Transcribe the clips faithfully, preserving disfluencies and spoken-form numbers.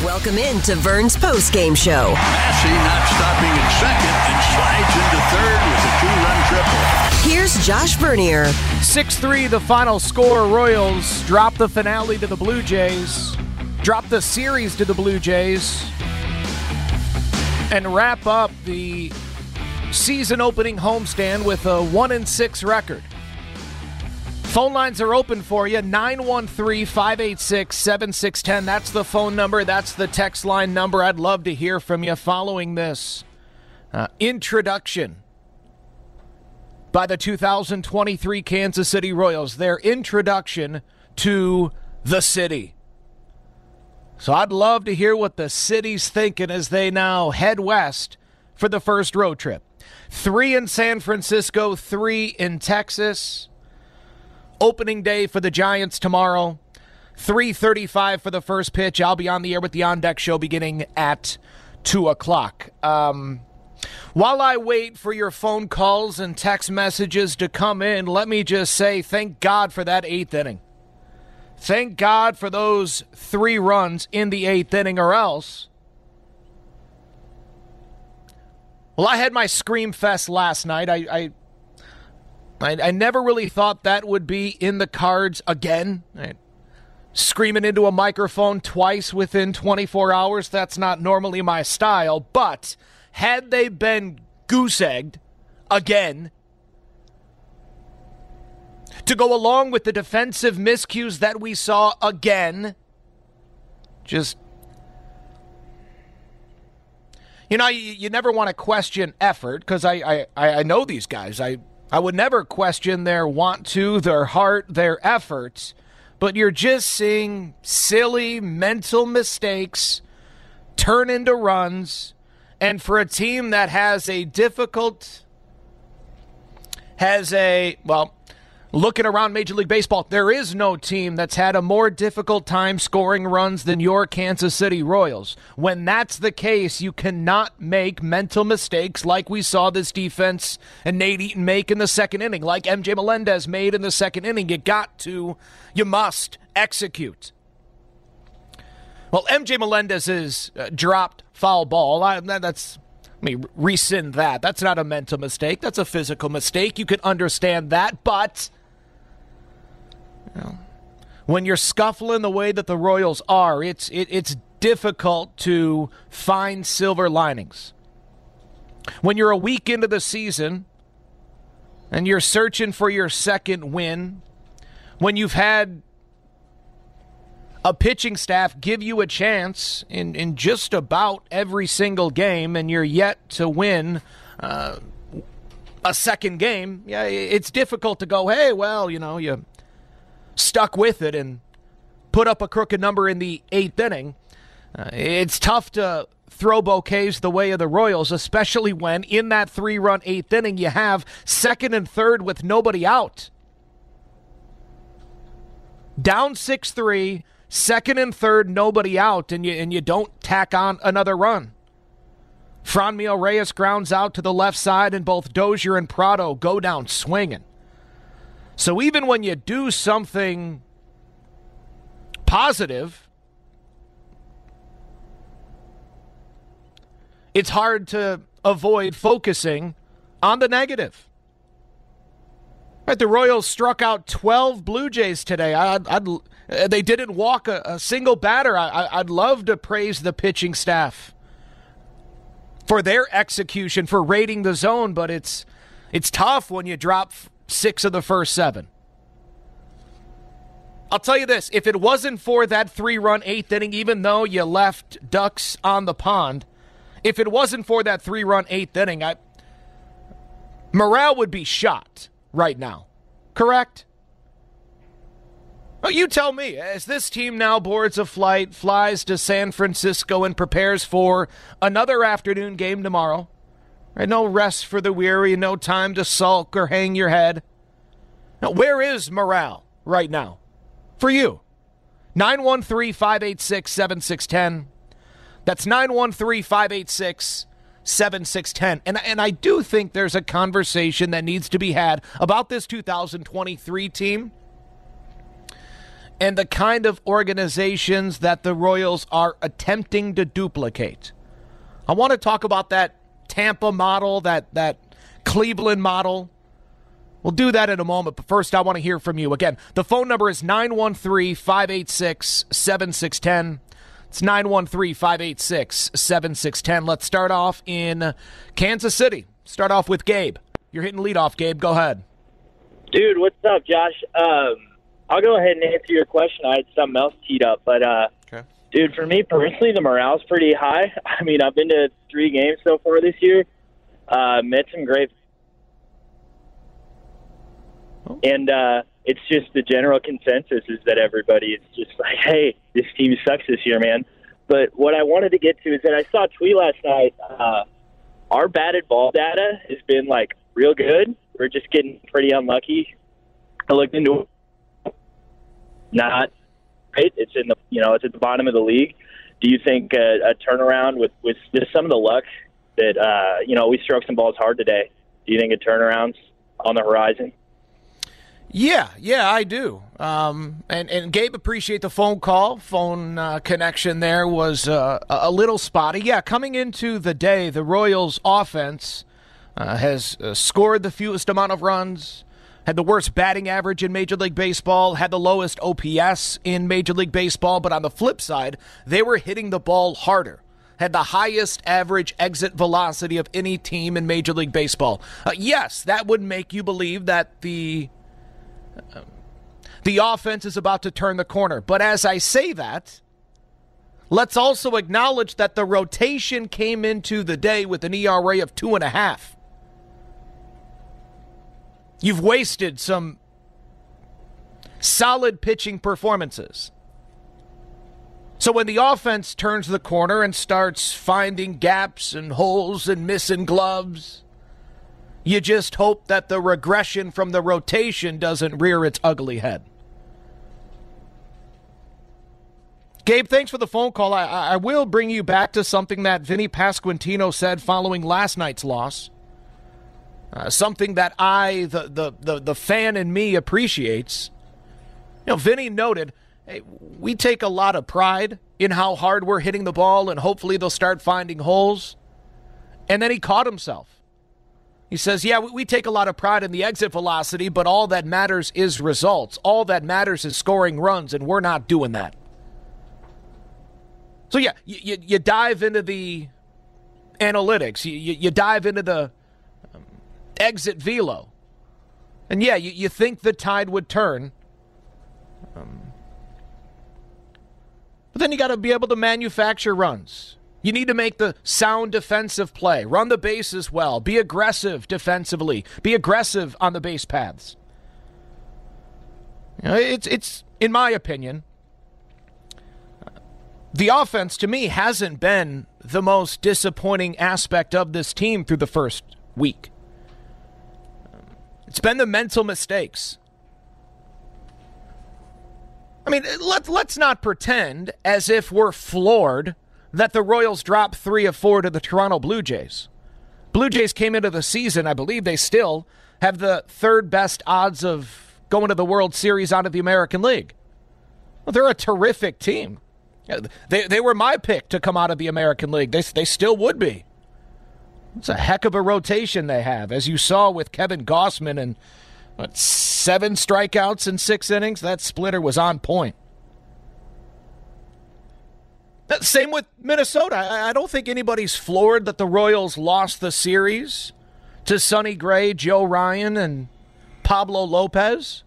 Welcome in to Vern's postgame show. Massey not stopping at second and slides into third with a two-run triple. Here's Josh Vernier. six three the final score. Royals drop the finale to the Blue Jays, drop the series to the Blue Jays, and wrap up the season-opening homestand with a one and six record. Phone lines are open for you, nine one three, five eight six, seven six one zero. That's the phone number. That's the text line number. I'd love to hear from you following this uh, introduction by the two thousand twenty-three Kansas City Royals, their introduction to the city. So I'd love to hear what the city's thinking as they now head west for the first road trip. Three in San Francisco, three in Texas. Opening day for the Giants tomorrow, three thirty-five for the first pitch. I'll be on the air with the On Deck Show beginning at two o'clock. Um, while I wait for your phone calls and text messages to come in, let me just say thank God for that eighth inning. Thank God for those three runs in the eighth inning, or else. Well, I had my Scream Fest last night. I... I I, I never really thought that would be in the cards again. Right. Screaming into a microphone twice within twenty-four hours, that's not normally my style. But had they been goose-egged again to go along with the defensive miscues that we saw again, just, you know, you, you never want to question effort because I, I, I know these guys. I I would never question their want to, their heart, their efforts, but you're just seeing silly mental mistakes turn into runs, and for a team that has a difficult, has a, well, looking around Major League Baseball, there is no team that's had a more difficult time scoring runs than your Kansas City Royals. When that's the case, you cannot make mental mistakes like we saw this defense and Nate Eaton make in the second inning, like M J Melendez made in the second inning. You got to, you must execute. Well, M J Melendez's uh, dropped foul ball, I, that's... Let me rescind that. That's not a mental mistake. That's a physical mistake. You can understand that, but you know, when you're scuffling the way that the Royals are, it's it, it's difficult to find silver linings. When you're a week into the season and you're searching for your second win, when you've had a pitching staff give you a chance in, in just about every single game, and you're yet to win uh, a second game, yeah, it's difficult to go, hey, well, you know, you stuck with it and put up a crooked number in the eighth inning. Uh, it's tough to throw bouquets the way of the Royals, especially when in that three-run eighth inning you have second and third with nobody out. Down six three, second and third, nobody out, and you and you don't tack on another run. Franmil Reyes grounds out to the left side, and both Dozier and Prado go down swinging. So even when you do something positive, it's hard to avoid focusing on the negative. Right, the Royals struck out twelve Blue Jays today. I'd, I'd, they didn't walk a, a single batter. I, I'd love to praise the pitching staff for their execution, for raiding the zone, but it's it's tough when you drop six of the first seven. I'll tell you this, if it wasn't for that three-run eighth inning, even though you left ducks on the pond, if it wasn't for that three-run eighth inning, I, morale would be shot right now. Correct? Well, you tell me, as this team now boards a flight, flies to San Francisco, and prepares for another afternoon game tomorrow, right? No rest for the weary, no time to sulk or hang your head. Now, where is morale right now for you? nine one three, five eight six, seven six one zero. That's nine one three, five eight six, seven six one zero. And, and I do think there's a conversation that needs to be had about this two thousand twenty-three team and the kind of organizations that the Royals are attempting to duplicate. I want to talk about that Tampa model, that, that Cleveland model. We'll do that in a moment, but first I want to hear from you. Again, the phone number is nine one three, five eight six, seven six one zero. It's nine one three, five eight six, seven six one zero. Let's start off in Kansas City. Start off with Gabe. You're hitting leadoff, Gabe. Go ahead. Dude, what's up, Josh? Um, I'll go ahead and answer your question. I had something else teed up, but uh, okay. Dude, for me personally, the morale's pretty high. I mean, I've been to three games so far this year. Uh, met some great, oh. and uh, it's just the general consensus is that everybody is just like, "Hey, this team sucks this year, man." But what I wanted to get to is that I saw a tweet last night. Uh, our batted ball data has been like real good. We're just getting pretty unlucky. I looked into it. Not great. It's in the you know it's at the bottom of the league. Do you think a, a turnaround with with just some of the luck that uh, you know we struck some balls hard today? Do you think a turnaround's on the horizon? Yeah, yeah, I do. Um, and and Gabe, appreciate the phone call. Phone uh, connection there was uh, a little spotty. Yeah, coming into the day, the Royals' offense uh, has uh, scored the fewest amount of runs, had the worst batting average in Major League Baseball, had the lowest O P S in Major League Baseball. But on the flip side, they were hitting the ball harder. Had the highest average exit velocity of any team in Major League Baseball. Uh, yes, that would make you believe that the uh, the offense is about to turn the corner. But as I say that, let's also acknowledge that the rotation came into the day with an E R A of two and a half. You've wasted some solid pitching performances. So when the offense turns the corner and starts finding gaps and holes and missing gloves, you just hope that the regression from the rotation doesn't rear its ugly head. Gabe, thanks for the phone call. I, I will bring you back to something that Vinny Pasquantino said following last night's loss. Uh, something that I, the, the, the, the fan in me, appreciates. You know, Vinny noted, hey, we take a lot of pride in how hard we're hitting the ball, and hopefully they'll start finding holes. And then he caught himself. He says, yeah, we, we take a lot of pride in the exit velocity, but all that matters is results. All that matters is scoring runs, and we're not doing that. So, yeah, you, you, you dive into the analytics. You, you, you dive into the um, exit velo. And, yeah, you, you think the tide would turn. Um, but then you got to be able to manufacture runs. You need to make the sound defensive play. Run the bases well. Be aggressive defensively. Be aggressive on the base paths. You know, it's, it's, in my opinion, the offense, to me, hasn't been the most disappointing aspect of this team through the first week. It's been the mental mistakes. I mean, let, let's not pretend as if we're floored that the Royals dropped three of four to the Toronto Blue Jays. Blue Jays came into the season, I believe they still have the third best odds of going to the World Series out of the American League. Well, they're a terrific team. They they were my pick to come out of the American League. They, they still would be. It's a heck of a rotation they have, as you saw with Kevin Gausman and what, seven strikeouts in six innings. That splitter was on point. Same with Minnesota. I don't think anybody's floored that the Royals lost the series to Sonny Gray, Joe Ryan, and Pablo Lopez.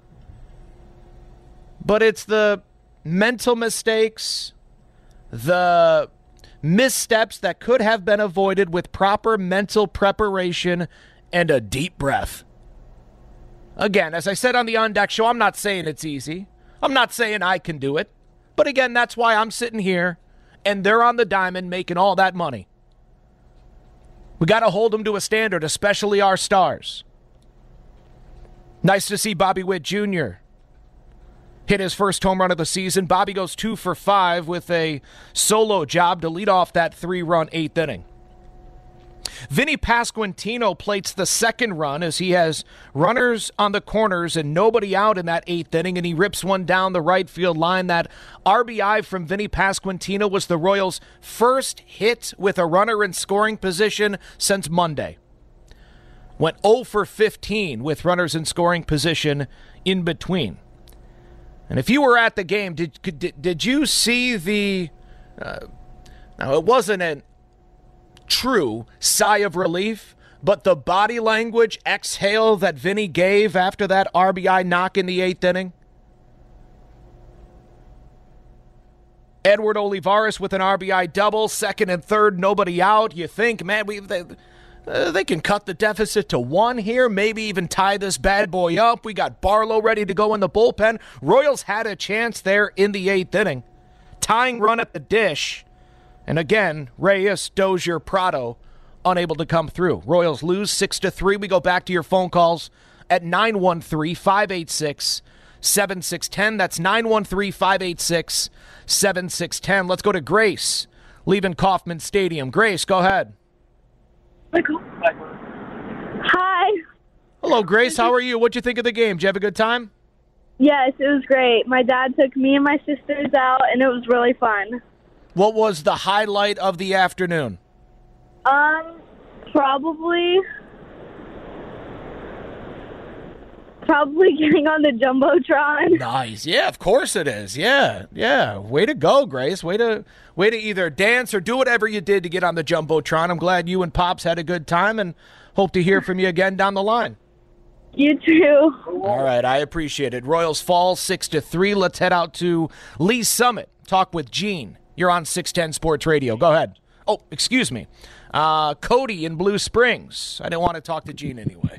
But it's the mental mistakes, the missteps that could have been avoided with proper mental preparation and a deep breath. Again, as I said on the On Deck Show, I'm not saying it's easy. I'm not saying I can do it. But again, that's why I'm sitting here and they're on the diamond making all that money. We got to hold them to a standard, especially our stars. Nice to see Bobby Witt Junior hit his first home run of the season. Bobby goes two for five with a solo job to lead off that three-run eighth inning. Vinny Pasquantino plates the second run as he has runners on the corners and nobody out in that eighth inning, and he rips one down the right field line. That R B I from Vinny Pasquantino was the Royals' first hit with a runner in scoring position since Monday. Went oh for fifteen with runners in scoring position in between. And if you were at the game, did did, did you see the uh, now it wasn't an true sigh of relief, but the body language exhale that Vinny gave after that R B I knock in the eighth inning? Edward Olivares with an R B I double, second and third, nobody out. You think, man, we they, uh, they can cut the deficit to one here, maybe even tie this bad boy up. We got Barlow ready to go in the bullpen. Royals had a chance there in the eighth inning. Tying run at the dish. And again, Reyes, Dozier, Prado unable to come through. Royals lose six to three. We go back to your phone calls at nine one three, five eight six, seven six one zero. That's nine one three, five eight six, seven six one zero. Let's go to Grace, leaving Kauffman Stadium. Grace, go ahead. Hi. Hello, Grace. How are you? What'd you think of the game? Did you have a good time? Yes, it was great. My dad took me and my sisters out, and it was really fun. What was the highlight of the afternoon? Um, probably, probably getting on the Jumbotron. Nice. Yeah, of course it is. Yeah, yeah. Way to go, Grace. Way to, way to either dance or do whatever you did to get on the Jumbotron. I'm glad you and Pops had a good time, and hope to hear from you again down the line. You too. All right, I appreciate it. Royals fall six to three. Let's head out to Lee Summit. Talk with Gene. You're on six ten Sports Radio. Go ahead. Oh, excuse me. Uh, Cody in Blue Springs. I didn't want to talk to Gene anyway.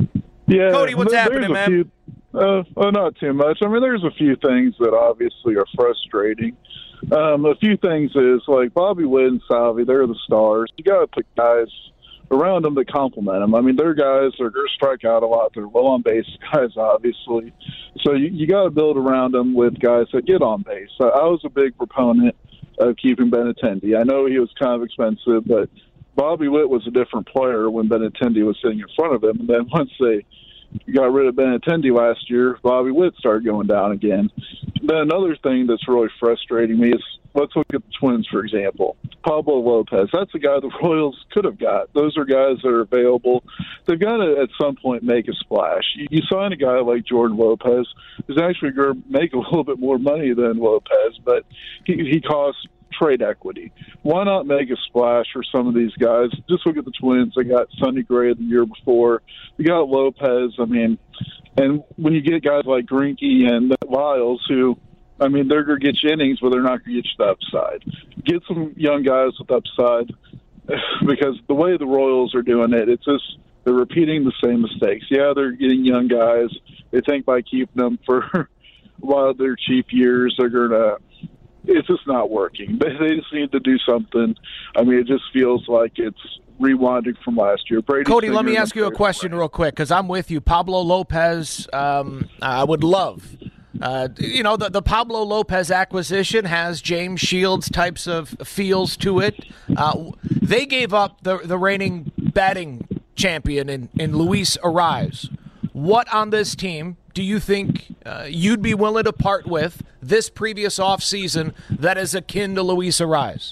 Yeah, Cody, what's there, happening, man? Few, uh, well, not too much. I mean, there's a few things that obviously are frustrating. Um, a few things is, like, Bobby Witt and Salvi, they're the stars. You got to put guys around them that compliment them. I mean, they're guys that are going to strike out a lot. They're well on base guys, obviously. So you, you got to build around them with guys that get on base. I, I was a big proponent of keeping Benintendi. I know he was kind of expensive, but Bobby Witt was a different player when Benintendi was sitting in front of him. And then once they got rid of Benintendi last year, Bobby Witt started going down again. Then another thing that's really frustrating me is, let's look at the Twins, for example. Pablo Lopez, that's a guy the Royals could have got. Those are guys that are available. They've got to, at some point, make a splash. You, you sign a guy like Jordan Lopez, who's actually going to make a little bit more money than Lopez, but he, he costs trade equity. Why not make a splash for some of these guys? Just look at the Twins. They got Sonny Gray the year before. You got Lopez. I mean, and when you get guys like Greinke and Lyles, who, I mean, they're going to get you innings, but they're not going to get you the upside. Get some young guys with upside, because the way the Royals are doing it, it's just they're repeating the same mistakes. Yeah, they're getting young guys. They think by keeping them for a while their cheap years, they're going to – it's just not working. They, they just need to do something. I mean, it just feels like it's rewinding from last year. Brady Cody, Singer let me ask you a question real quick, because I'm with you. Pablo Lopez, um, I would love – Uh, you know, the, the Pablo Lopez acquisition has James Shields types of feels to it. Uh, they gave up the the reigning batting champion in, in Luis Arraez. What on this team do you think uh, you'd be willing to part with this previous offseason that is akin to Luis Arraez?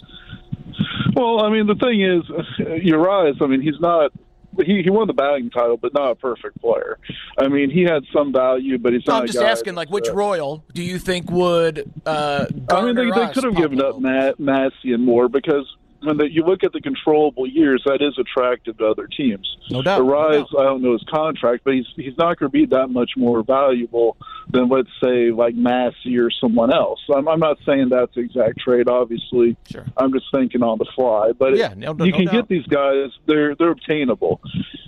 Well, I mean, the thing is, Arraez, I mean, he's not He, he won the batting title, but not a perfect player. I mean, he had some value, but he's no, not. I'm just a guy asking, like, which uh, Royal do you think would? Uh, I mean, they, they could have given up Matt, Massey and more, because when the, you look at the controllable years, that is attractive to other teams. No doubt. Arraez, no doubt. I don't know his contract, but he's he's not going to be that much more valuable than, let's say, like Massey or someone else. I'm, I'm not saying that's the exact trade, obviously. Sure. I'm just thinking on the fly. But yeah, it, no, no, you no can doubt. get these guys; they're they're obtainable.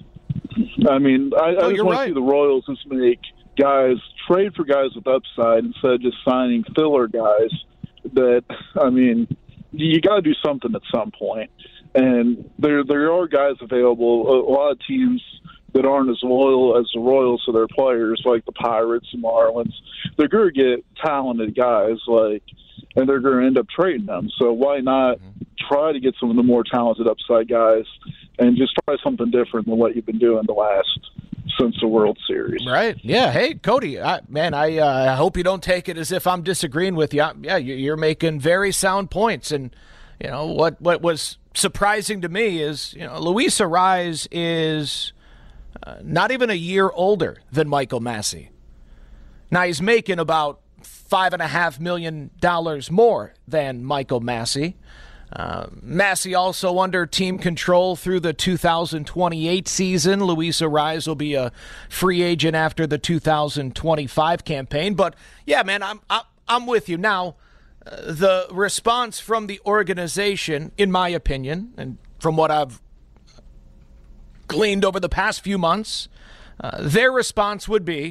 I mean, I, no, I just want right. to see the Royals just make guys trade for guys with upside instead of just signing filler guys. That, I mean, you got to do something at some point. And there there are guys available. A lot of teams that aren't as loyal as the Royals to their players, like the Pirates and Marlins, they're going to get talented guys, like, and they're going to end up trading them. So why not try to get some of the more talented upside guys and just try something different than what you've been doing the last since the World Series. Right. Yeah. Hey, Cody, I, man, I uh, I hope you don't take it as if I'm disagreeing with you. I, yeah, you're making very sound points. And, you know, what, what was surprising to me is, you know, Luis Arraez is uh, not even a year older than Michael Massey. Now, he's making about five and a half million dollars more than Michael Massey. Uh, Massey also under team control through the two thousand twenty-eight season. Luis Arraez will be a free agent after the two thousand twenty-five campaign. But yeah, man, I'm I'm, I'm with you now. Uh, the response from the organization, in my opinion, and from what I've gleaned over the past few months, uh, their response would be,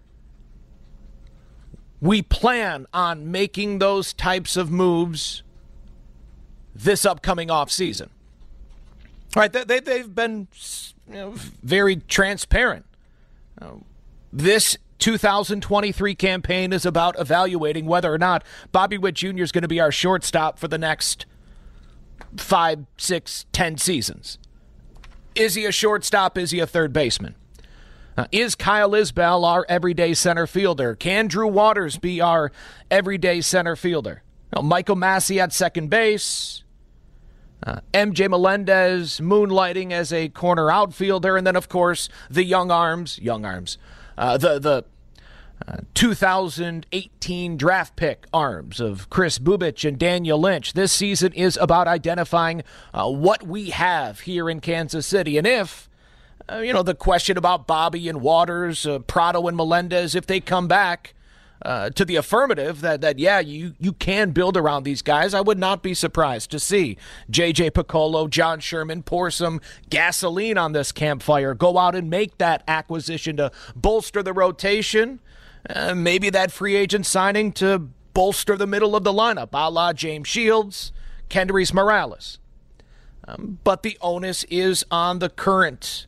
we plan on making those types of moves this upcoming offseason. All right, they, they've been, you know, very transparent. Uh, this two thousand twenty-three campaign is about evaluating whether or not Bobby Witt Junior is going to be our shortstop for the next five, six, ten seasons. Is he a shortstop? Is he a third baseman? Uh, is Kyle Isbell our everyday center fielder? Can Drew Waters be our everyday center fielder? Now, Michael Massey at second base. Uh, M J Melendez moonlighting as a corner outfielder. And then, of course, the young arms, young arms, uh, the, the uh, two thousand eighteen draft pick arms of Chris Bubic and Daniel Lynch. This season is about identifying uh, what we have here in Kansas City. And if Uh, you know, the question about Bobby and Waters, uh, Prado and Melendez, if they come back uh, to the affirmative that, that yeah, you, you can build around these guys, I would not be surprised to see J J Picollo, John Sherman pour some gasoline on this campfire, go out and make that acquisition to bolster the rotation, uh, maybe that free agent signing to bolster the middle of the lineup, a la James Shields, Kendrys Morales. Um, but the onus is on the current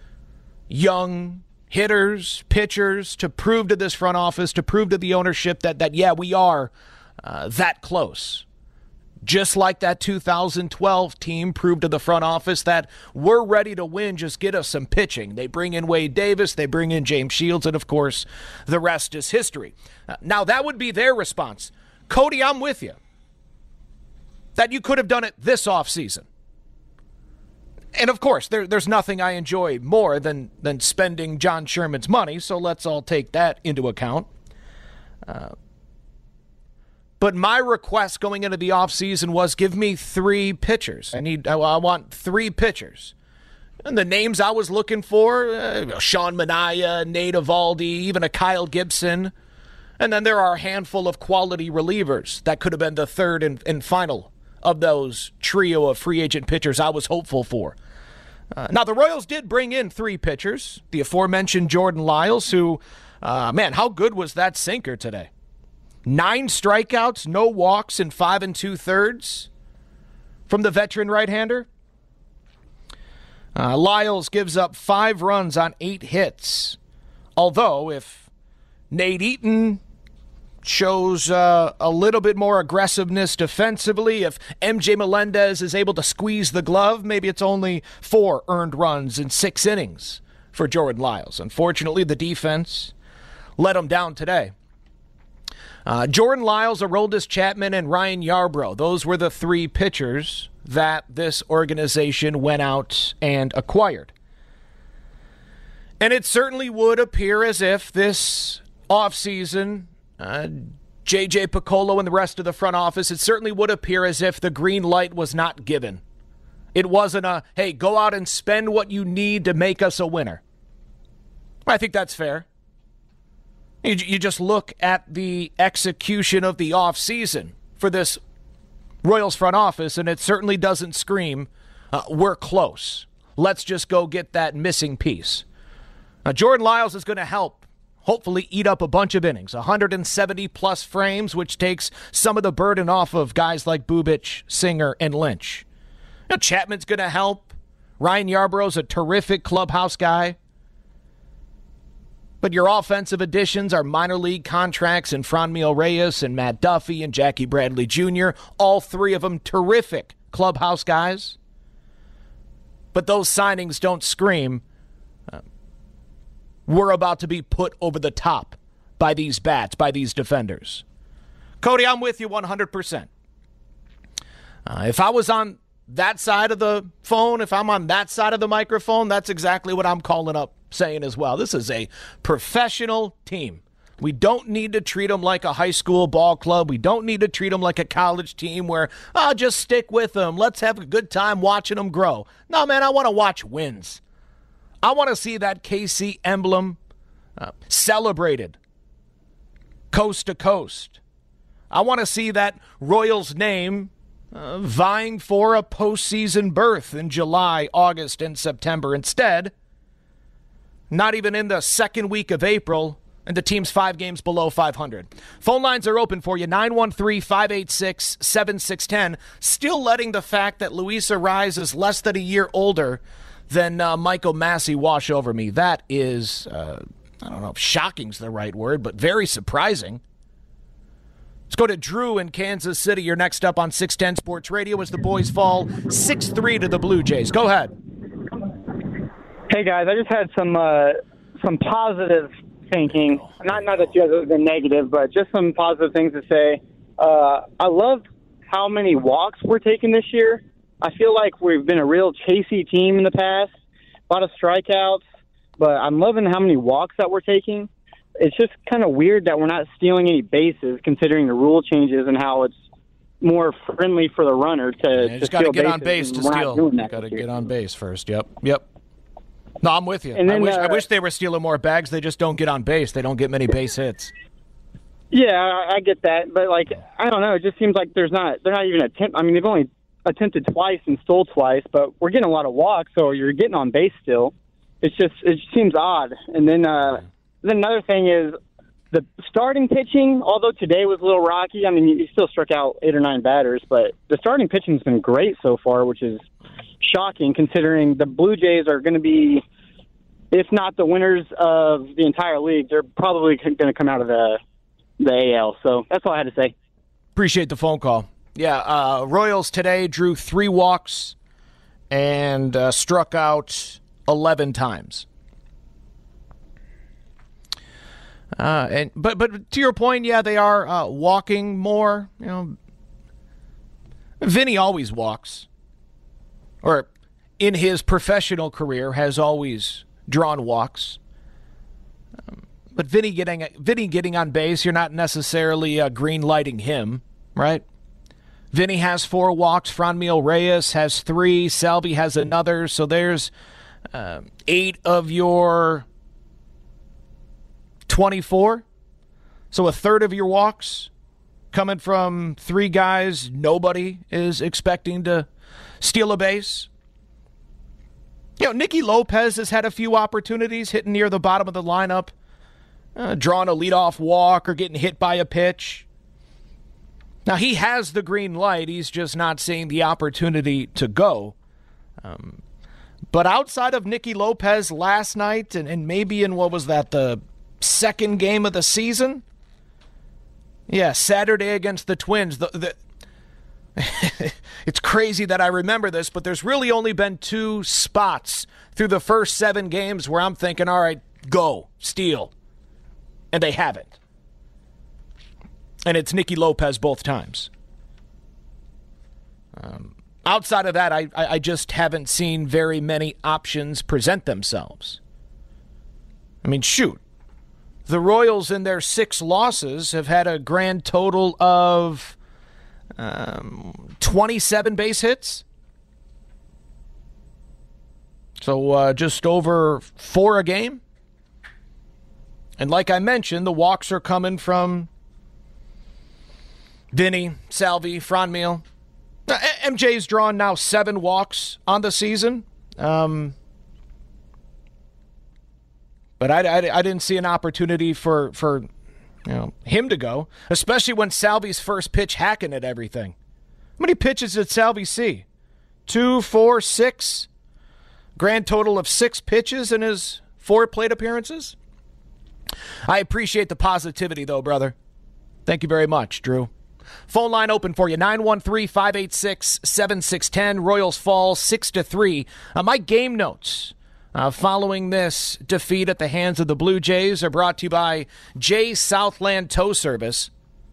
young hitters, pitchers, to prove to this front office, to prove to the ownership that, that yeah, we are uh, that close. Just like that two thousand twelve team proved to the front office that we're ready to win, just get us some pitching. They bring in Wade Davis, they bring in James Shields, and of course, the rest is history. Uh, now, that would be their response. Cody, I'm with you. That you could have done it this offseason. And, of course, there, there's nothing I enjoy more than, than spending John Sherman's money, so let's all take that into account. Uh, but my request going into the offseason was give me three pitchers. I need, I, I want three pitchers. And the names I was looking for, uh, Sean Manaea, Nate Eovaldi, even a Kyle Gibson. And then there are a handful of quality relievers. That could have been the third and, and final of those trio of free agent pitchers I was hopeful for. Uh, now, the Royals did bring in three pitchers. The aforementioned Jordan Lyles, who, uh, man, how good was that sinker today? Nine strikeouts, no walks, and five and two-thirds from the veteran right-hander. Uh, Lyles gives up five runs on eight hits. Although, if Nate Eaton shows uh, a little bit more aggressiveness defensively, if M J Melendez is able to squeeze the glove, maybe it's only four earned runs in six innings for Jordan Lyles. Unfortunately, the defense let him down today. Uh, Jordan Lyles, Aroldis Chapman, and Ryan Yarbrough. Those were the three pitchers that this organization went out and acquired. And it certainly would appear as if this offseason, uh, J J Picollo and the rest of the front office, it certainly would appear as if the green light was not given. It wasn't a, hey, go out and spend what you need to make us a winner. I think that's fair. You, you just look at the execution of the offseason for this Royals front office, and it certainly doesn't scream, uh, we're close. Let's just go get that missing piece. Now, Jordan Lyles is going to help hopefully eat up a bunch of innings, one hundred seventy plus frames, which takes some of the burden off of guys like Bubic, Singer, and Lynch. Now, Chapman's going to help. Ryan Yarbrough's a terrific clubhouse guy. But your offensive additions are minor league contracts in Franmil Reyes and Matt Duffy and Jackie Bradley Junior All three of them terrific clubhouse guys. but those signings don't scream uh, we're about to be put over the top by these bats, by these defenders. Cody, I'm with you one hundred percent. Uh, if I was on that side of the phone, if I'm on that side of the microphone, that's exactly what I'm calling up saying as well. This is a professional team. We don't need to treat them like a high school ball club. We don't need to treat them like a college team where, oh, just stick with them. Let's have a good time watching them grow. No, man, I want to watch wins. I want to see that K C emblem uh, celebrated coast to coast. I want to see that Royals name uh, vying for a postseason berth in July, August, and September. Instead, not even in the second week of April, and the team's five games below five hundred. Phone lines are open for you, nine one three, five eight six, seven six one zero. Still letting the fact that Luis Arraez is less than a year older than uh, Michael Massey wash over me. That is, uh, I don't know if shocking's the right word, but very surprising. Let's go to Drew in Kansas City. You're next up on six ten Sports Radio as the boys fall six three to the Blue Jays. Go ahead. Hey, guys. I just had some uh, some positive thinking. Not not that you guys have been negative, but just some positive things to say. Uh, I love how many walks we're taking this year. I feel like we've been a real chasey team in the past. A lot of strikeouts, but I'm loving how many walks that we're taking. It's just kind of weird that we're not stealing any bases, considering the rule changes and how it's more friendly for the runner to, yeah, to just got to get on base to steal. Got to get on base first. Yep, yep. No, I'm with you. And then, I wish uh, I wish they were stealing more bags. They just don't get on base. They don't get many base hits. Yeah, I, I get that, but like I don't know. It just seems like there's not. They're not even attempt. I mean, they've only attempted twice and stole twice, but we're getting a lot of walks, so you're getting on base still. It's just it just seems odd. And then uh, then another thing is the starting pitching. Although today was a little rocky, I mean, you still struck out eight or nine batters, but the starting pitching's been great so far, which is shocking considering the Blue Jays are going to be, if not the winners of the entire league, they're probably going to come out of the the A L. So that's all I had to say. Appreciate the phone call. Yeah, uh, Royals today drew three walks and uh, struck out eleven times. Uh, and but but to your point, yeah, they are uh, walking more. You know, Vinny always walks, or in his professional career has always drawn walks. Um, but Vinny getting Vinny getting on base, you're not necessarily uh, green lighting him, right? Vinny has four walks. Franmil Reyes has three. Salvi has another. So there's uh, eight of your twenty-four. So a third of your walks coming from three guys nobody is expecting to steal a base. You know, Nicky Lopez has had a few opportunities hitting near the bottom of the lineup, uh, drawing a leadoff walk or getting hit by a pitch. Now, he has the green light. He's just not seeing the opportunity to go. Um, but outside of Nicky Lopez last night and, and maybe in, what was that, the second game of the season? Yeah, Saturday against the Twins. The, the It's crazy that I remember this, but there's really only been two spots through the first seven games where I'm thinking, all right, go, steal. And they haven't. And it's Nicky Lopez both times. Um, outside of that, I, I just haven't seen very many options present themselves. I mean, shoot. The Royals in their six losses have had a grand total of um, twenty-seven base hits. So uh, just over four a game. And like I mentioned, the walks are coming from Vinny, Salvi, Franmil. Uh, M J's drawn now seven walks on the season. Um, but I, I, I didn't see an opportunity for, for you know him to go, especially when Salvi's first pitch hacking at everything. How many pitches did Salvi see? Two, four, six? Grand total of six pitches in his four plate appearances? I appreciate the positivity, though, brother. Thank you very much, Drew. Phone line open for you, nine one three, five eight six, seven six one zero. Royals fall six to three. Uh, my game notes uh, following this defeat at the hands of the Blue Jays are brought to you by J Southland Tow Service.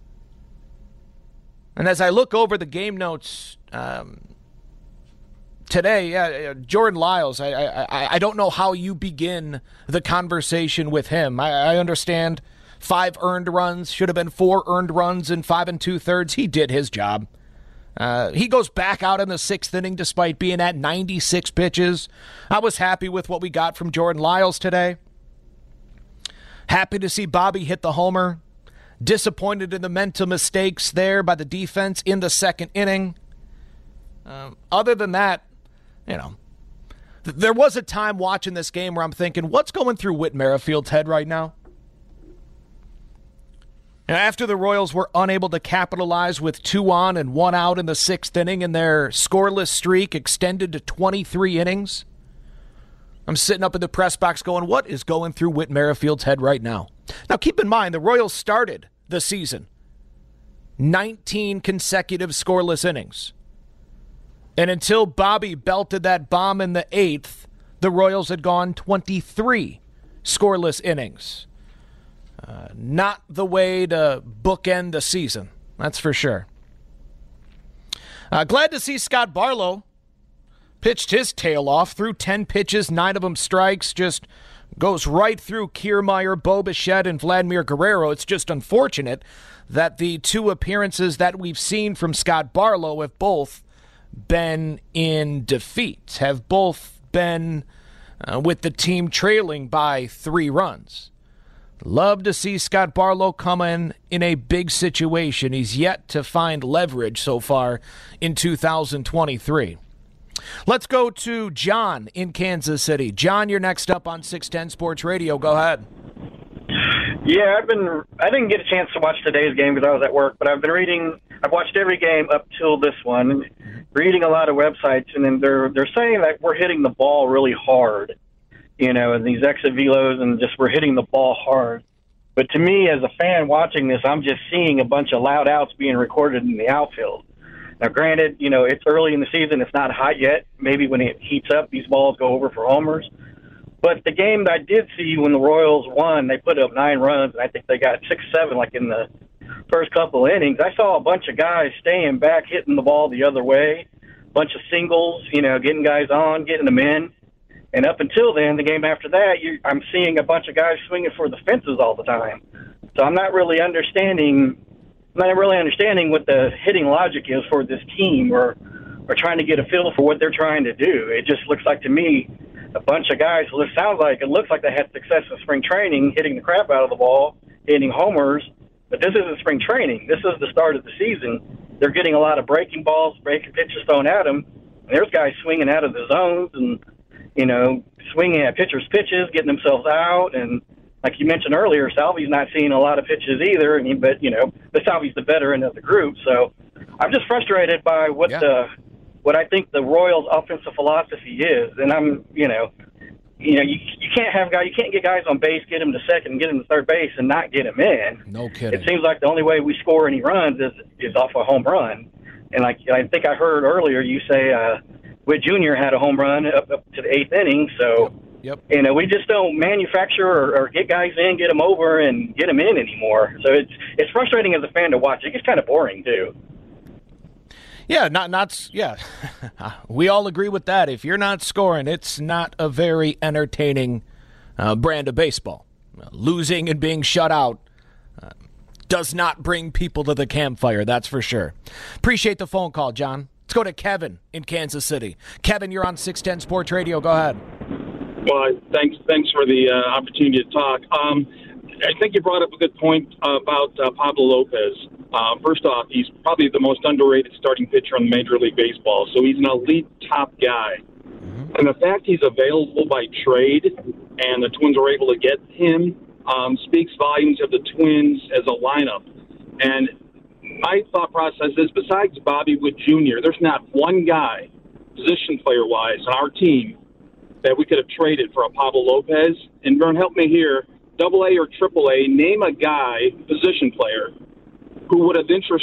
And as I look over the game notes um, today, yeah, Jordan Lyles, I, I I don't know how you begin the conversation with him. I, I understand five earned runs, should have been four earned runs in five and two-thirds. He did his job. Uh, he goes back out in the sixth inning despite being at ninety-six pitches. I was happy with what we got from Jordan Lyles today. Happy to see Bobby hit the homer. Disappointed in the mental mistakes there by the defense in the second inning. Um, other than that, you know, th- there was a time watching this game where I'm thinking, what's going through Whit Merrifield's head right now? And after the Royals were unable to capitalize with two on and one out in the sixth inning and their scoreless streak extended to twenty-three innings, I'm sitting up in the press box going, what is going through Whit Merrifield's head right now? Now, keep in mind, the Royals started the season nineteen consecutive scoreless innings. And until Bobby belted that bomb in the eighth, the Royals had gone twenty-three scoreless innings. Uh, not the way to bookend the season, that's for sure. Uh, glad to see Scott Barlow pitched his tail off, threw ten pitches, nine of them strikes, just goes right through Kiermaier, Bo Bichette, and Vladimir Guerrero. It's just unfortunate that the two appearances that we've seen from Scott Barlow have both been in defeat, have both been uh, with the team trailing by three runs. Love to see Scott Barlow come in in a big situation. He's yet to find leverage so far in two thousand twenty-three. Let's go to John in Kansas City. John, you're next up on six ten Sports Radio. Go ahead. Yeah, I've been. I didn't get a chance to watch today's game because I was at work, but I've been reading. I've watched every game up till this one, reading a lot of websites, and then they're they're saying that we're hitting the ball really hard, you know, and these exit velos, and just we're hitting the ball hard. But to me, as a fan watching this, I'm just seeing a bunch of loud outs being recorded in the outfield. Now, granted, you know, it's early in the season. It's not hot yet. Maybe when it heats up, these balls go over for homers. But the game that I did see when the Royals won, they put up nine runs, and I think they got six, seven, like in the first couple of innings. I saw a bunch of guys staying back, hitting the ball the other way, a bunch of singles, you know, getting guys on, getting them in. And up until then, the game after that, you, I'm seeing a bunch of guys swinging for the fences all the time. So I'm not really understanding I'm not really understanding what the hitting logic is for this team, or, or trying to get a feel for what they're trying to do. It just looks like to me a bunch of guys, well, it sounds like, it looks like they had success in spring training, hitting the crap out of the ball, hitting homers, but this isn't spring training. This is the start of the season. They're getting a lot of breaking balls, breaking pitches thrown at them, and there's guys swinging out of the zones and, you know, swinging at pitchers' pitches, getting themselves out, and like you mentioned earlier, Salvi's not seeing a lot of pitches either, and he, but, you know, but Salvi's the veteran of the group, so I'm just frustrated by what yeah. the what I think the Royals' offensive philosophy is, and I'm, you know, you know, you, you can't have guys, you can't get guys on base, get them to second, get them to third base, and not get them in. No kidding. It seems like the only way we score any runs is is off a home run, and like I think I heard earlier, you say uh, Whit Junior had a home run up, up to the eighth inning, so. Yep. Yep. You know, we just don't manufacture or, or get guys in, get them over, and get them in anymore. So it's it's frustrating as a fan to watch. It gets kind of boring too. Yeah, not not yeah. We all agree with that. If you're not scoring, it's not a very entertaining uh, brand of baseball. Uh, losing and being shut out uh, does not bring people to the campfire. That's for sure. Appreciate the phone call, John. Let's go to Kevin in Kansas City. Kevin, you're on six ten Sports Radio. Go ahead. Well, thanks thanks for the uh, opportunity to talk. Um, I think you brought up a good point about uh, Pablo Lopez. Uh, first off, he's probably the most underrated starting pitcher in Major League Baseball, so he's an elite top guy. Mm-hmm. And the fact he's available by trade and the Twins were able to get him um, speaks volumes of the Twins as a lineup. And my thought process is, besides Bobby Witt Junior, there's not one guy, position player-wise, on our team that we could have traded for a Pablo Lopez. And Vern, help me here, double A or triple A, name a guy, position player, who would have interested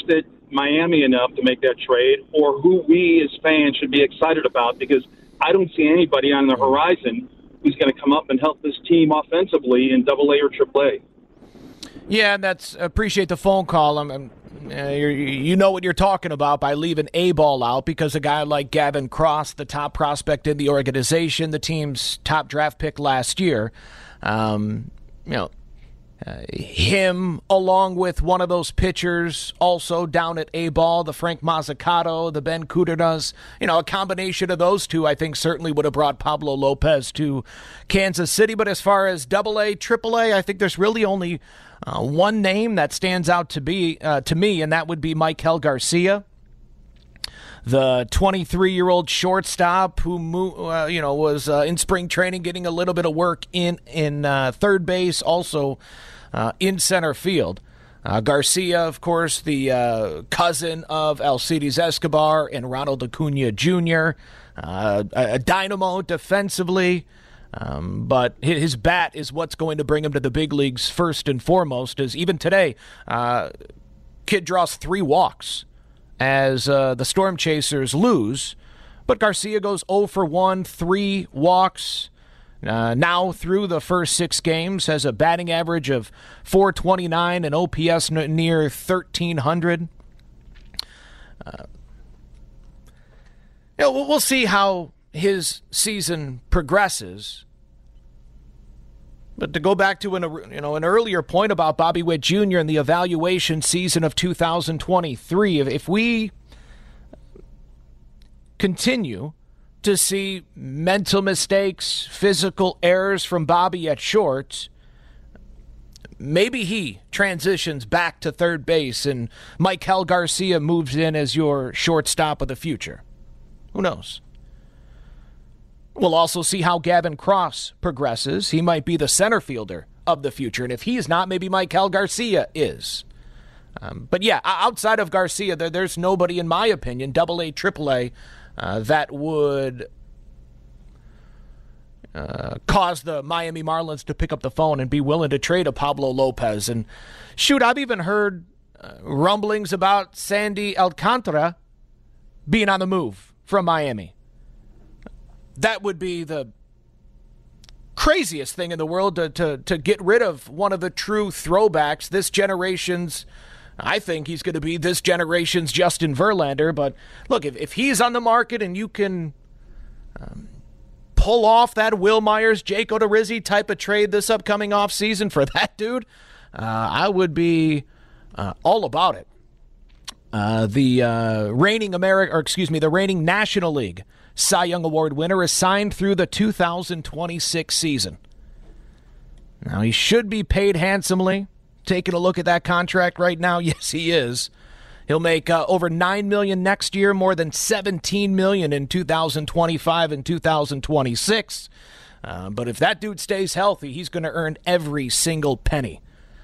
Miami enough to make that trade, or who we as fans should be excited about, because I don't see anybody on the horizon who's going to come up and help this team offensively in Double A or Triple A. Yeah, that's appreciate the phone call. I'm, I'm uh, you're, you know what you're talking about by leaving A-ball out, because a guy like Gavin Cross, the top prospect in the organization, the team's top draft pick last year, um, you know, uh, him along with one of those pitchers also down at A-ball, the Frank Mazzucato, the Ben Cudernas, you know, a combination of those two I think certainly would have brought Pablo Lopez to Kansas City. But as far as Double A, Triple A, I think there's really only Uh, one name that stands out to be uh, to me, and that would be Maikel Garcia, the twenty-three-year-old shortstop who uh, you know was uh, in spring training getting a little bit of work in in uh, third base, also uh, in center field. Uh, Garcia, of course, the uh, cousin of Alcides Escobar and Ronald Acuna Junior, uh, a, a dynamo defensively. Um, but his bat is what's going to bring him to the big leagues first and foremost, as even today, uh, kid draws three walks as uh, the Storm Chasers lose. But Garcia goes oh for one, three walks. Uh, now through the first six games, has a batting average of four twenty-nine and O P S n- near thirteen hundred. Uh, you know, we'll see how his season progresses. But to go back to an you know an earlier point about Bobby Witt Junior and the evaluation season of two thousand twenty-three, if, if we continue to see mental mistakes, physical errors from Bobby at short, maybe he transitions back to third base and Maikel Garcia moves in as your shortstop of the future. Who knows? We'll also see how Gavin Cross progresses. He might be the center fielder of the future, and if he's not, maybe Maikel Garcia is. Um, but yeah, outside of Garcia, there, there's nobody, in my opinion, Double A, Triple A, uh, that would uh, cause the Miami Marlins to pick up the phone and be willing to trade a Pablo Lopez. And shoot, I've even heard uh, rumblings about Sandy Alcantara being on the move from Miami. That would be the craziest thing in the world to, to, to get rid of one of the true throwbacks, this generation's. I think he's going to be this generation's Justin Verlander. But look, if, if he's on the market and you can um, pull off that Will Myers, Jake Odorizzi type of trade this upcoming offseason for that dude, uh, I would be uh, all about it. Uh, the uh, reigning America, or excuse me, the reigning National League Cy Young Award winner is signed through the two thousand twenty-six season. Now, he should be paid handsomely. Taking a look at that contract right now, yes, he is. He'll make uh, over nine million dollars next year, more than seventeen million dollars in two thousand twenty-five and two thousand twenty-six. Uh, but if that dude stays healthy, he's going to earn every single penny.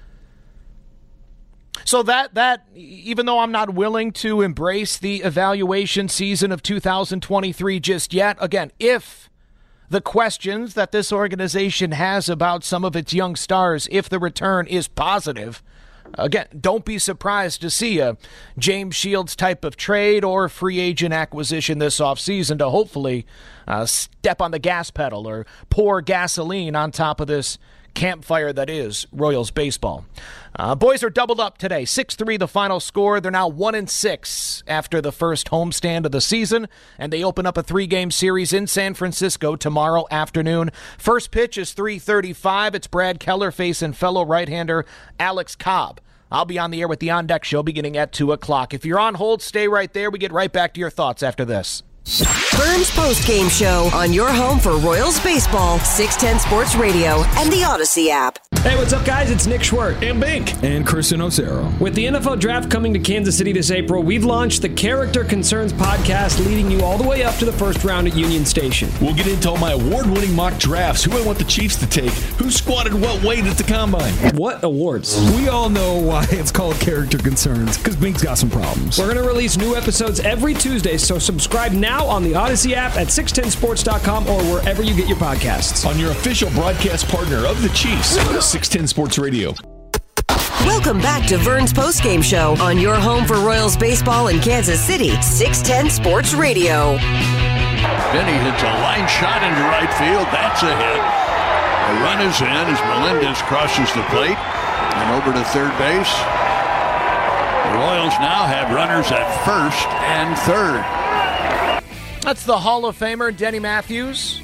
So that, that, even though I'm not willing to embrace the evaluation season of two thousand twenty-three just yet, again, if the questions that this organization has about some of its young stars, if the return is positive, again, don't be surprised to see a James Shields type of trade or free agent acquisition this offseason to hopefully uh, step on the gas pedal or pour gasoline on top of this campfire that is Royals baseball. Uh, boys are doubled up today. six three the final score. They're now one and six after the first homestand of the season, and they open up a three-game series in San Francisco tomorrow afternoon. First pitch is three thirty-five. It's Brad Keller facing fellow right-hander Alex Cobb. I'll be on the air with the On Deck Show beginning at two o'clock. If you're on hold, stay right there. We get right back to your thoughts after this. Burns Post-Game Show on your home for Royals baseball, six ten Sports Radio, and the Odyssey app. Hey, what's up, guys? It's Nick Schwerdt. And Bink. And Kristen Osero. With the N F L Draft coming to Kansas City this April, we've launched the Character Concerns podcast, leading you all the way up to the first round at Union Station. We'll get into all my award-winning mock drafts, who I want the Chiefs to take, who squatted what weight at the Combine. What awards? We all know why it's called Character Concerns, because Bink's got some problems. We're going to release new episodes every Tuesday, so subscribe now on the Odyssey app at six ten sports dot com or wherever you get your podcasts. On your official broadcast partner of the Chiefs, six ten Sports Radio. Welcome back to Vern's postgame show on your home for Royals baseball in Kansas City, six ten Sports Radio. Vinny hits a line shot into right field. That's a hit. The run is in as Melendez crosses the plate and over to third base. The Royals now have runners at first and third. That's the Hall of Famer, Denny Matthews.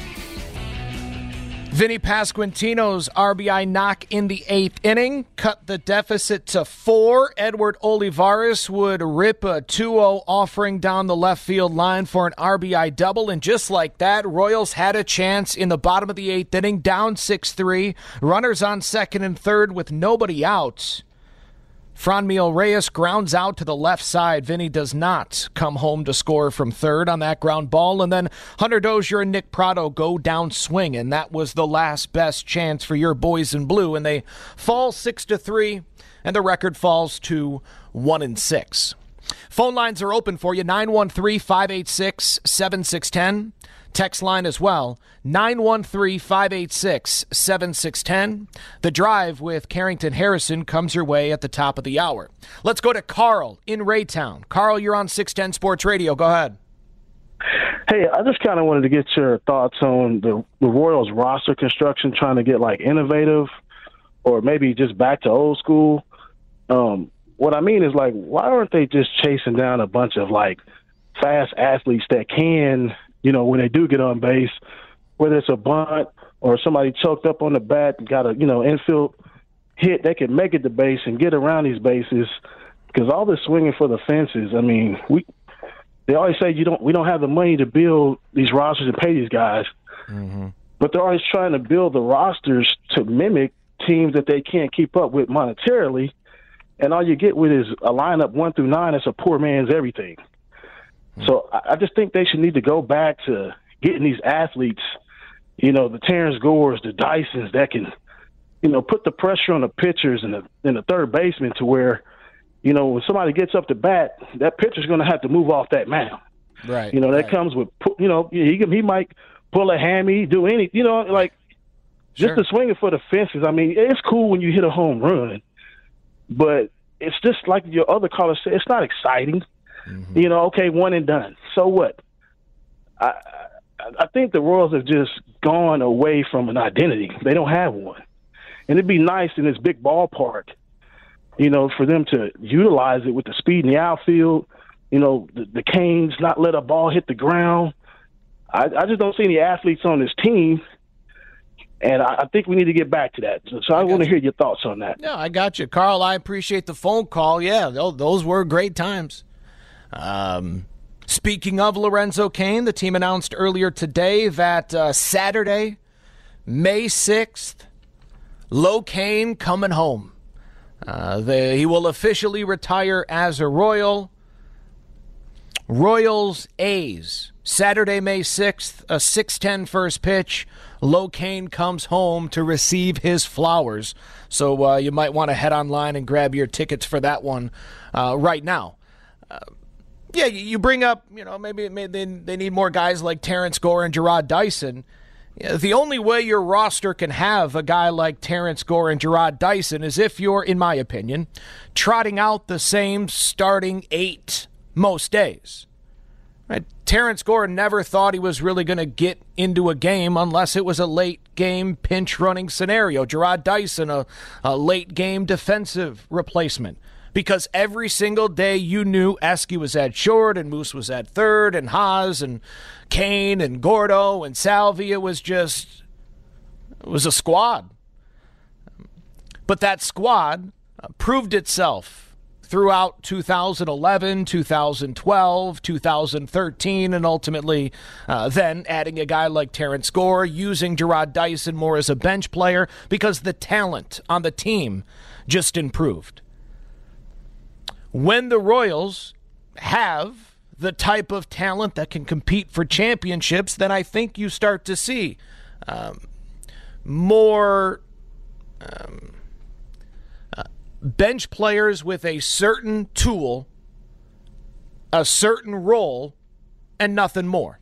Vinny Pasquantino's R B I knock in the eighth inning cut the deficit to four. Edward Olivares would rip a two oh offering down the left field line for an R B I double, and just like that, Royals had a chance in the bottom of the eighth inning, down six three. Runners on second and third with nobody out. Franmil Reyes grounds out to the left side. Vinny does not come home to score from third on that ground ball. And then Hunter Dozier and Nick Pratto go down swinging. That was the last best chance for your boys in blue. And they fall six to three, and the record falls to one and six. Phone lines are open for you, nine one three, five eight six, seven six one zero. Text line as well, nine one three, five eight six, seven six one zero. The Drive with Carrington Harrison comes your way at the top of the hour. Let's go to Carl in Raytown. Carl, you're on six ten Sports Radio. Go ahead. Hey, I just kind of wanted to get your thoughts on the, the Royals roster construction, trying to get, like, innovative or maybe just back to old school. Um, what I mean is, like, why aren't they just chasing down a bunch of, like, fast athletes that can – you know, when they do get on base, whether it's a bunt or somebody choked up on the bat and got a, you know, infield hit, they can make it to base and get around these bases. Because all this swinging for the fences, I mean, we they always say you don't we don't have the money to build these rosters and pay these guys. Mm-hmm. But they're always trying to build the rosters to mimic teams that they can't keep up with monetarily. And all you get with is a lineup one through nine that's a poor man's everything. So I just think they should need to go back to getting these athletes, you know, the Terrence Gores, the Dysons that can, you know, put the pressure on the pitchers and the, and the third baseman to where, you know, when somebody gets up to bat, that pitcher's going to have to move off that mound. Right. You know, that right. comes with, you know, he he might pull a hammy, do any, you know, like just Sure. the swinging for the fences. I mean, it's cool when you hit a home run, but it's just like your other caller said, it's not exciting. Mm-hmm. You know, okay, one and done. So what? I, I I think the Royals have just gone away from an identity. They don't have one. And it'd be nice in this big ballpark, you know, for them to utilize it with the speed in the outfield, you know, the, the canes, not let a ball hit the ground. I, I just don't see any athletes on this team, and I, I think we need to get back to that. So, so I, I want to hear your thoughts on that. Yeah, I got you. Carl, I appreciate the phone call. Yeah, those were great times. Um, speaking of Lorenzo Cain, the team announced earlier today that uh, Saturday, May sixth, Lo Cain coming home. Uh, the, he will officially retire as a Royal. Royals A's, Saturday, May sixth, a six ten first pitch. Lo Cain comes home to receive his flowers. So uh, you might want to head online and grab your tickets for that one uh, right now. Uh, Yeah, you bring up, you know, maybe, maybe they need more guys like Terrence Gore and Jarrod Dyson. Yeah, the only way your roster can have a guy like Terrence Gore and Jarrod Dyson is if you're, in my opinion, trotting out the same starting eight most days. Right? Terrence Gore never thought he was really going to get into a game unless it was a late-game pinch-running scenario. Jarrod Dyson, a, a late-game defensive replacement. Because every single day you knew Esky was at short and Moose was at third and Haas and Cain and Gordo and Salvi. It was just, it was a squad. But that squad uh, proved itself throughout two thousand eleven, two thousand twelve, two thousand thirteen, and ultimately uh, then adding a guy like Terrence Gore, using Jarrod Dyson more as a bench player because the talent on the team just improved. When the Royals have the type of talent that can compete for championships, then I think you start to see um, more um, uh, bench players with a certain tool, a certain role, and nothing more.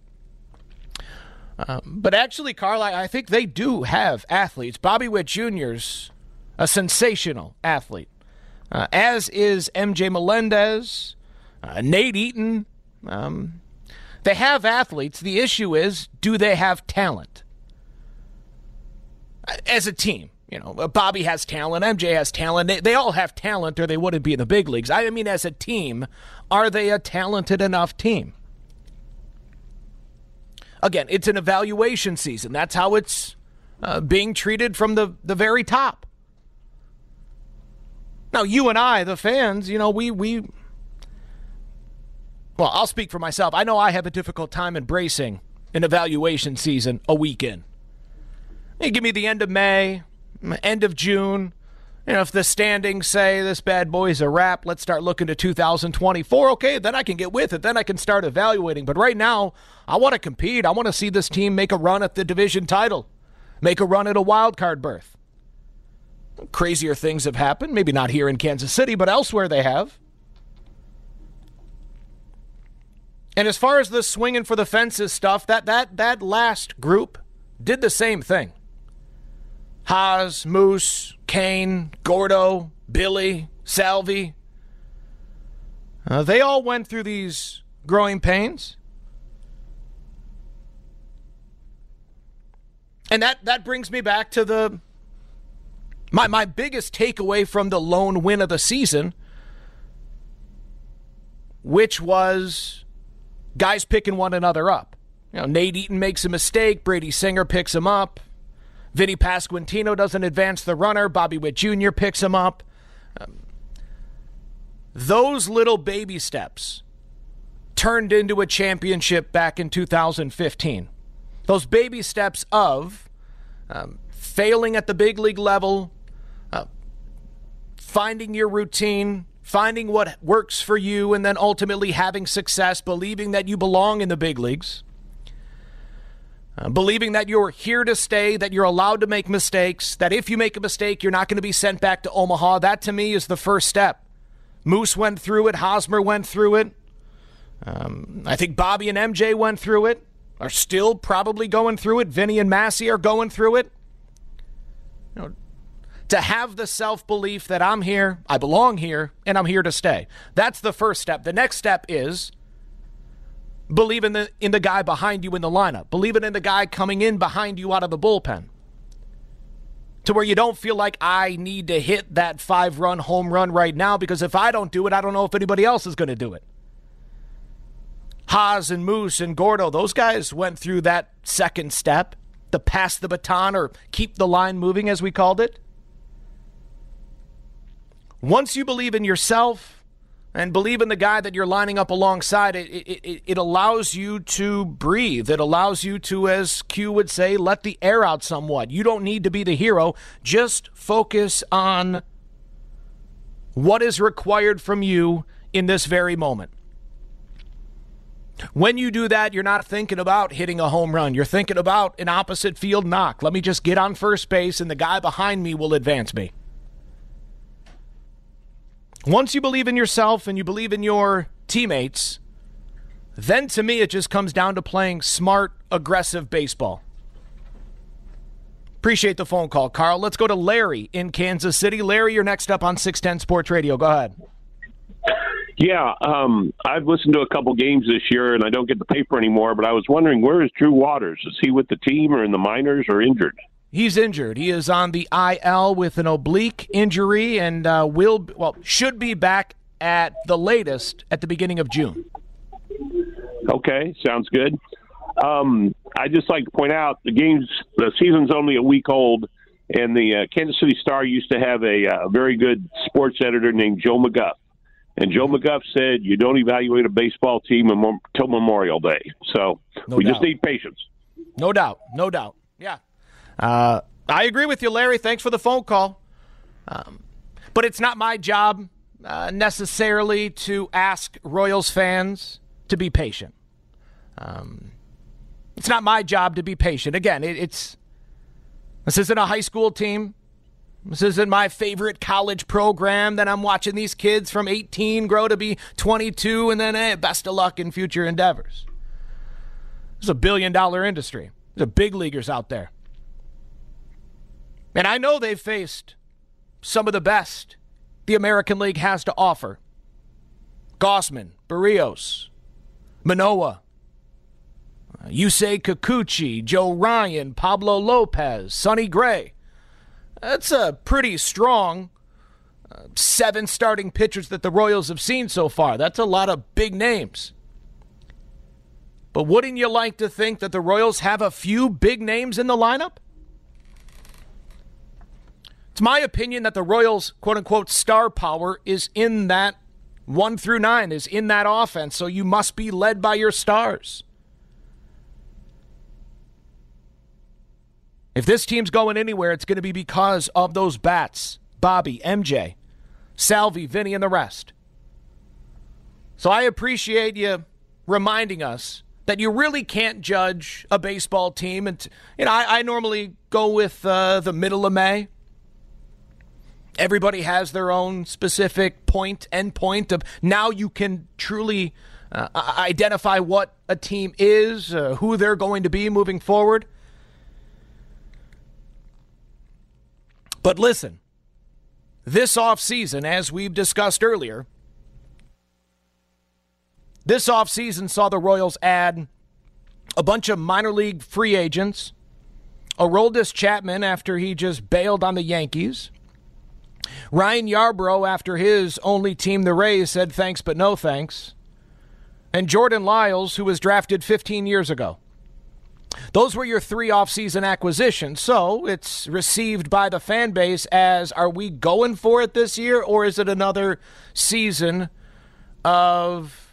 Um, but actually, Carl, I, I think they do have athletes. Bobby Witt Junior's a sensational athlete, uh, as is M J Melendez, uh, Nate Eaton. Um, they have athletes. The issue is, do they have talent? As a team, you know, Bobby has talent, M J has talent. They, they all have talent or they wouldn't be in the big leagues. I mean, as a team, are they a talented enough team? Again, it's an evaluation season. That's how it's uh, being treated from the, the very top. Now, you and I, the fans, you know, we, we, well, I'll speak for myself. I know I have a difficult time embracing an evaluation season a week in. You give me the end of May, end of June. You know, if the standings say this bad boy's a wrap, let's start looking to two thousand twenty-four. Okay, then I can get with it. Then I can start evaluating. But right now, I want to compete. I want to see this team make a run at the division title, make a run at a wild card berth. Crazier things have happened. Maybe not here in Kansas City, but elsewhere they have. And as far as the swinging for the fences stuff, that that that last group did the same thing. Haas, Moose, Kane, Gordo, Billy, Salvi. Uh, they all went through these growing pains. And that, that brings me back to the my my biggest takeaway from the lone win of the season, which was guys picking one another up. You know, Nate Eaton makes a mistake, Brady Singer picks him up. Vinny Pasquantino doesn't advance the runner. Bobby Witt Junior picks him up. Um, those little baby steps turned into a championship back in two thousand fifteen. Those baby steps of um, failing at the big league level, uh, finding your routine, finding what works for you, and then ultimately having success, believing that you belong in the big leagues. Uh, believing that you're here to stay, that you're allowed to make mistakes, that if you make a mistake, you're not going to be sent back to Omaha. That, to me, is the first step. Moose went through it. Hosmer went through it. Um, I think Bobby and M J went through it, are still probably going through it. Vinny and Massey are going through it. You know, to have the self-belief that I'm here, I belong here, and I'm here to stay. That's the first step. The next step is believe in the in the guy behind you in the lineup. Believe in the guy coming in behind you out of the bullpen. To where you don't feel like I need to hit that five-run home run right now, because if I don't do it, I don't know if anybody else is going to do it. Haas and Moose and Gordo, those guys went through that second step, the pass the baton or keep the line moving, as we called it. Once you believe in yourself and believe in the guy that you're lining up alongside, it, it, it allows you to breathe. It allows you to, as Q would say, let the air out somewhat. You don't need to be the hero. Just focus on what is required from you in this very moment. When you do that, you're not thinking about hitting a home run. You're thinking about an opposite field knock. Let me just get on first base and the guy behind me will advance me. Once you believe in yourself and you believe in your teammates, then to me it just comes down to playing smart, aggressive baseball. Appreciate the phone call, Carl. Let's go to Larry in Kansas City. Larry, you're next up on six ten Sports Radio. Go ahead. Yeah, um, I've listened to a couple games this year, and I don't get the paper anymore, but I was wondering, where is Drew Waters? Is he with the team or in the minors or injured? He's injured. He is on the I L with an oblique injury and uh, will, well, should be back at the latest at the beginning of June. Okay, sounds good. Um, I just like to point out the games, the season's only a week old, and the uh, Kansas City Star used to have a uh, very good sports editor named Joe McGuff. And Joe McGuff said you don't evaluate a baseball team until Memorial Day. So no we doubt. just need patience. No doubt. No doubt. Yeah. Uh, I agree with you, Larry. Thanks for the phone call. Um, but it's not my job uh, necessarily to ask Royals fans to be patient. Um, it's not my job to be patient. Again, it, it's this isn't a high school team. This isn't my favorite college program that I'm watching these kids from eighteen grow to be twenty-two and then, hey, best of luck in future endeavors. It's a billion-dollar industry. There's big leaguers out there. And I know they've faced some of the best the American League has to offer. Gausman, Barrios, Manoah, Yusei Kikuchi, Joe Ryan, Pablo Lopez, Sonny Gray. That's a pretty strong uh, seven starting pitchers that the Royals have seen so far. That's a lot of big names. But wouldn't you like to think that the Royals have a few big names in the lineup? It's my opinion that the Royals' quote-unquote star power is in that one through nine, is in that offense, so you must be led by your stars. If this team's going anywhere, it's going to be because of those bats. Bobby, M J, Salvi, Vinny, and the rest. So I appreciate you reminding us that you really can't judge a baseball team. And you know, I, I normally go with uh, the middle of May. Everybody has their own specific point, end point of now you can truly uh, identify what a team is, uh, who they're going to be moving forward. But listen, this offseason, as we've discussed earlier, this offseason saw the Royals add a bunch of minor league free agents, Aroldis Chapman after he just bailed on the Yankees, Ryan Yarbrough after his only team, the Rays, said thanks but no thanks, and Jordan Lyles, who was drafted fifteen years ago. Those were your three offseason acquisitions, so it's received by the fan base as, are we going for it this year, or is it another season of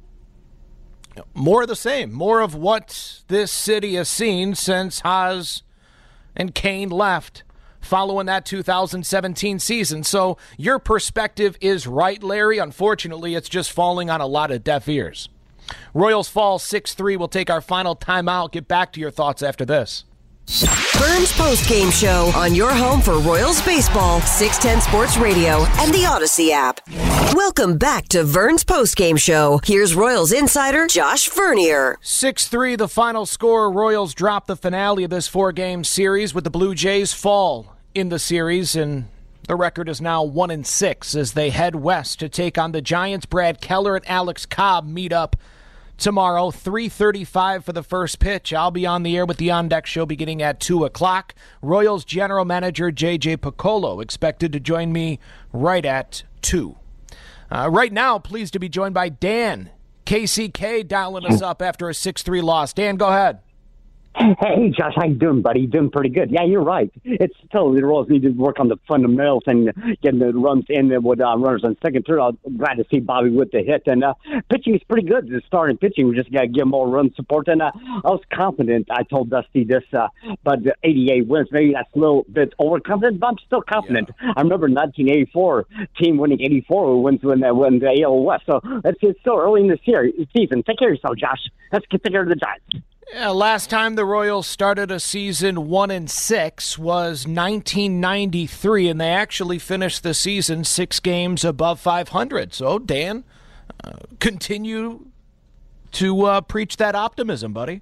more of the same, more of what this city has seen since Haas and Kane left following that two thousand seventeen season? So your perspective is right, Larry. Unfortunately, it's just falling on a lot of deaf ears. Royals fall six three. We'll take our final timeout. Get back to your thoughts after this. Vern's postgame show on your home for Royals baseball, six ten Sports Radio and the Odyssey app. Welcome back to Vern's postgame show. Here's Royals insider Josh Vernier. six three, the final score. Royals drop the finale of this four-game series with the Blue Jays fall in the series, and the record is now one and six as they head west to take on the Giants. Brad Keller and Alex Cobb meet up tomorrow, three thirty-five for the first pitch. I'll be on the air with the On Deck Show beginning at two o'clock. Royals general manager J J Piccolo expected to join me right at two. Uh, right now, pleased to be joined by Dan, K C K, dialing us up after a six three loss. Dan, go ahead. Hey, Josh, how you doing, buddy? Doing pretty good. Yeah, you're right. It's totally the Royals need to work on the fundamentals and getting the runs in with uh, runners on second, third. I'm glad to see Bobby with the hit. And uh, pitching is pretty good. The starting pitching, we just got to give more run support. And uh, I was confident. I told Dusty this, uh, but the eighty-eight wins, maybe that's a little bit overconfident, but I'm still confident. Yeah. I remember nineteen eighty-four, team winning eighty-four wins when they won the A L West. So it's, it's still early in the season. Take care of yourself, Josh. Let's get take care of the Giants. Yeah, last time the Royals started a season one and six was nineteen ninety-three, and they actually finished the season six games above five hundred. So, Dan, uh, continue to uh, preach that optimism, buddy.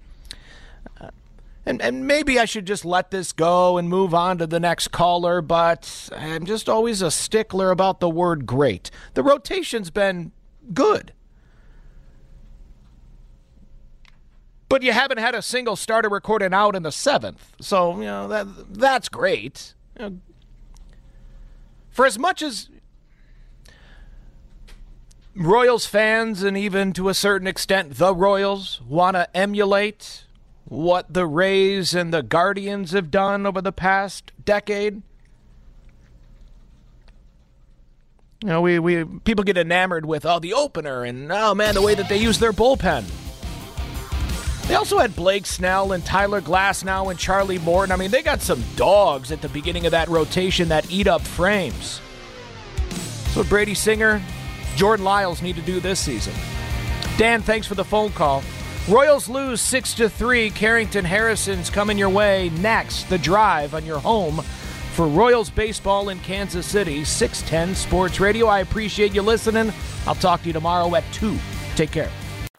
Uh, and and maybe I should just let this go and move on to the next caller, but I'm just always a stickler about the word great. The rotation's been good. But you haven't had a single starter recorded out in the seventh. So, you know, that that's great. You know, for as much as Royals fans, and even to a certain extent the Royals, want to emulate what the Rays and the Guardians have done over the past decade, you know, we, we people get enamored with, oh, the opener, and, oh, man, the way that they use their bullpen. They also had Blake Snell and Tyler Glasnow and Charlie Morton. I mean, they got some dogs at the beginning of that rotation that eat up frames. That's what Brady Singer, Jordan Lyles need to do this season. Dan, thanks for the phone call. Royals lose six to three. Carrington Harrison's coming your way next. The Drive on your home for Royals baseball in Kansas City, six ten Sports Radio. I appreciate you listening. I'll talk to you tomorrow at two. Take care.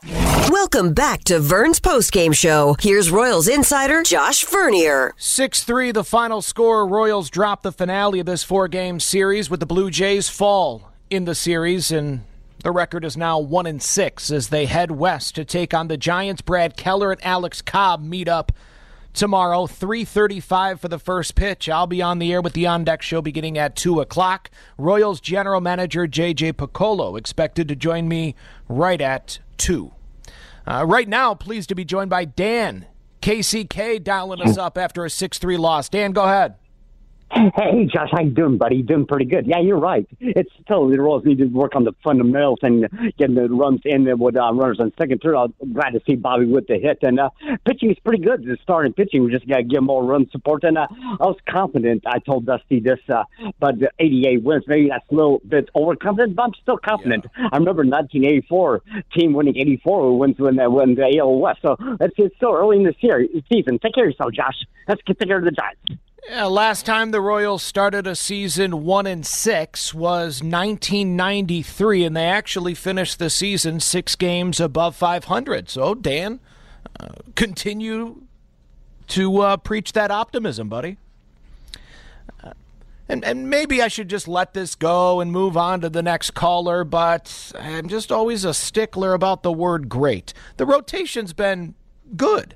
Welcome back to Vern's postgame show. Here's Royals insider Josh Vernier. six three the final score. Royals drop the finale of this four-game series with the Blue Jays fall in the series, and the record is now one and six as they head west to take on the Giants. Brad Keller and Alex Cobb meet up tomorrow, three thirty-five for the first pitch. I'll be on the air with the On Deck Show beginning at two o'clock. Royals general manager J J Piccolo expected to join me right at two. Uh, right now, pleased to be joined by Dan. K C K dialing us up after a six three loss. Dan, go ahead. Hey, Josh, how you doing, buddy? Doing pretty good. Yeah, you're right. It's totally the Royals need to work on the fundamentals and getting the runs in there with uh, runners on second, third. I'm glad to see Bobby with the hit. And uh, pitching is pretty good. The starting pitching, we just got to give more run support. And uh, I was confident. I told Dusty this, uh, but the eighty-eight wins, maybe that's a little bit overconfident, but I'm still confident. Yeah. I remember nineteen eighty-four, team winning eighty-four wins when they won the A L West. So it's, it's still early in the season. Take care of yourself, Josh. Let's get take care of the Giants. Yeah, last time the Royals started a season one and six was nineteen ninety-three, and they actually finished the season six games above five hundred. So, Dan, uh, continue to uh, preach that optimism, buddy. Uh, and and maybe I should just let this go and move on to the next caller, but I'm just always a stickler about the word great. The rotation's been good.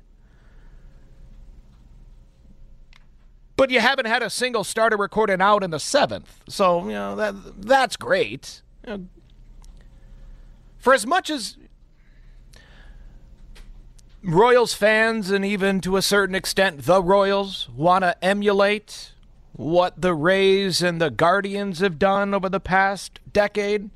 But you haven't had a single starter recorded out in the seventh. So, you know, that that's great. You know, for as much as Royals fans, and even to a certain extent the Royals, want to emulate what the Rays and the Guardians have done over the past decade,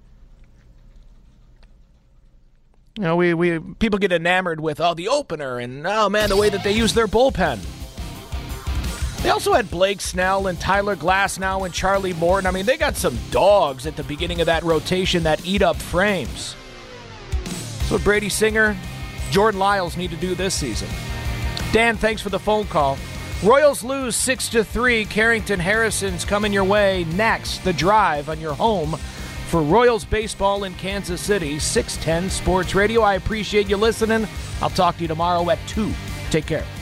you know, we, we people get enamored with, oh, the opener, and, oh, man, the way that they use their bullpen. They also had Blake Snell and Tyler Glasnow and Charlie Morton. I mean, they got some dogs at the beginning of that rotation that eat up frames. That's what Brady Singer, Jordan Lyles need to do this season. Dan, thanks for the phone call. Royals lose six to three. Carrington Harrison's coming your way next. The Drive on your home for Royals baseball in Kansas City, six ten Sports Radio. I appreciate you listening. I'll talk to you tomorrow at two. Take care.